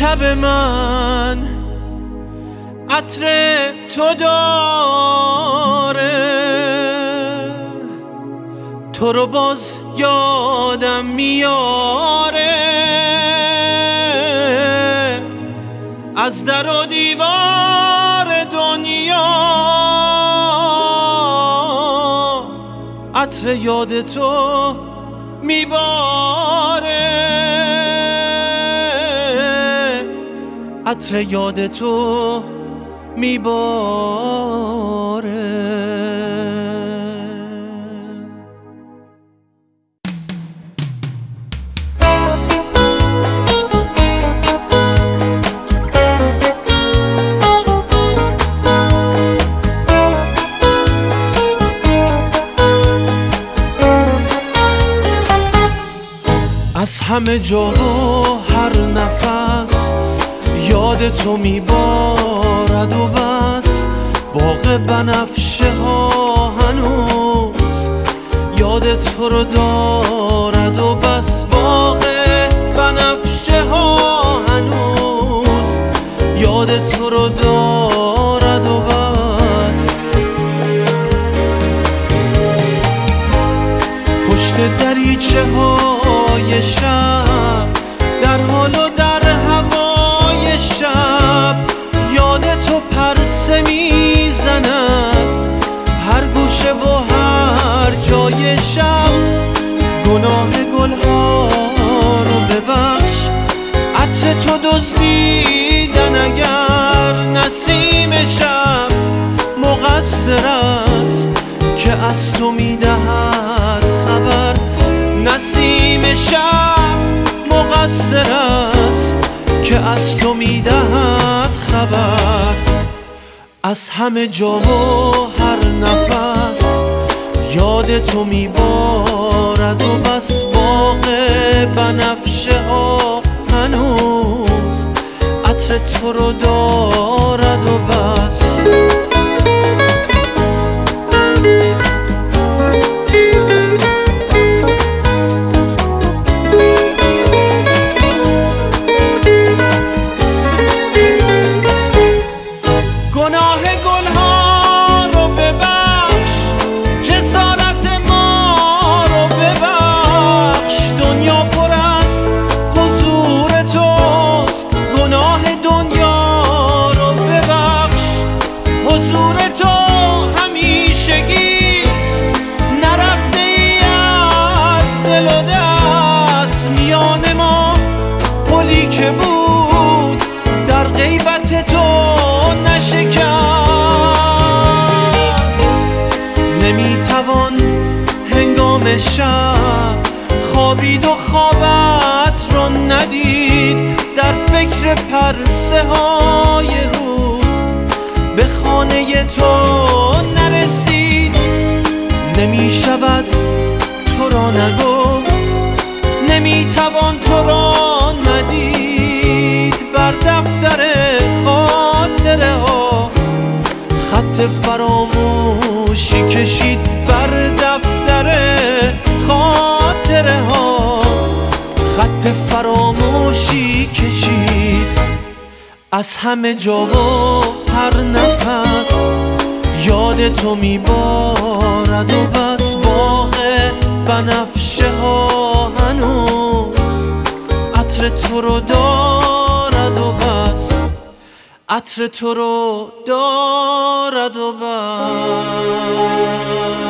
شب من عطر تو داره، تو رو باز یادم میاره، از در و دیوار دنیا عطر یاد تو میباره، عطر یاد تو میباره. از همه جا و هر نفس یاد تو میبارد و بس، باغ بنفشه ها هنوز یاد تو رو دارد و بس، باغ بنفشه ها هنوز یاد تو رو دارد و بس. پشت دریچه های شب در حال و در هوای شب یاد تو پرسه میزند، هر گوشه و هر جای شب. گناه گلها رو ببخش، عطر تو دزدیدن اگر نسیم شب مقصر است که از تو میدهد خبر. نسیم شب مقصر است که از تو میدهد خبر. از همه جا و هر نفس یاد تو میبارد و بس، باغ بنفشه ها هنوز عطر تو رو دارد و بس. گناه گلها رو ببخش، جسارت ما رو ببخش، دنیا پر از حضور توست. گناه دنیا رو ببخش، حضور تو همیشگیست، نرفته ای از دل و دست. میان ما پلی که بود در غیبت تو نشکست، نمیتوان هنگام شب خوابید و خوابت رو ندید، در فکر پرسه های روز به خانه تو نرسید. نمیشود تو را نگفت، نمیتوان تو را ندید، بر دفتر خاطره ها خط فراموشی کشید. بر دفتر خاطره ها خط فراموشی کشید. از همه جا و هر نفس یاد تو میبارد و بس، باغ بنفشه ها هنوز عطر تو رو دارد و بس، عطر تو رو دارد و بس.